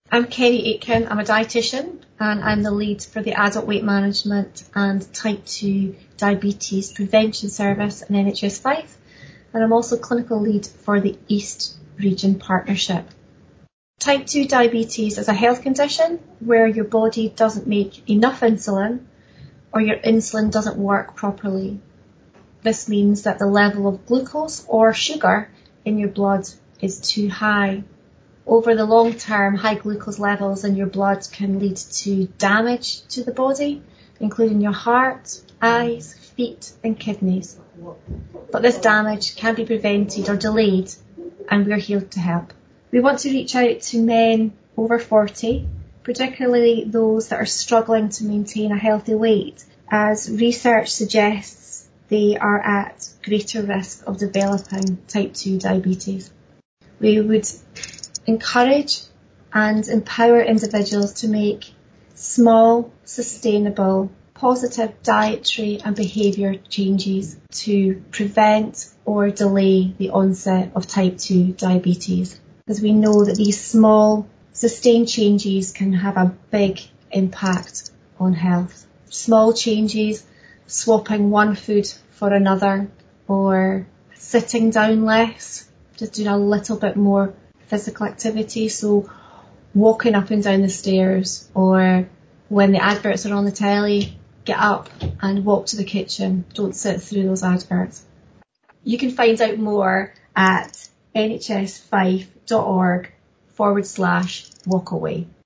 I'm Kerry Aitken. I'm a dietitian and I'm the lead for the Adult Weight Management and Type 2 Diabetes Prevention Service in NHS Fife, and I'm also clinical lead for the East Region Partnership. Type 2 diabetes is a health condition where your body doesn't make enough insulin or your insulin doesn't work properly. This means that the level of glucose or sugar in your blood is too high. Over the long term, high glucose levels in your blood can lead to damage to the body, including your heart, eyes, feet and kidneys. But this damage can be prevented or delayed, and we're here to help. We want to reach out to men over 40, particularly those that are struggling to maintain a healthy weight, as research suggests they are at greater risk of developing type 2 diabetes. We would encourage and empower individuals to make small, sustainable, positive dietary and behaviour changes to prevent or delay the onset of type 2 diabetes, because we know that these small, sustained changes can have a big impact on health. Small changes, swapping one food for another, or sitting down less, just doing a little bit more physical activity, so walking up and down the stairs, or when the adverts are on the telly, get up and walk to the kitchen. Don't sit through those adverts. You can find out more at nhsfife.org/walkaway.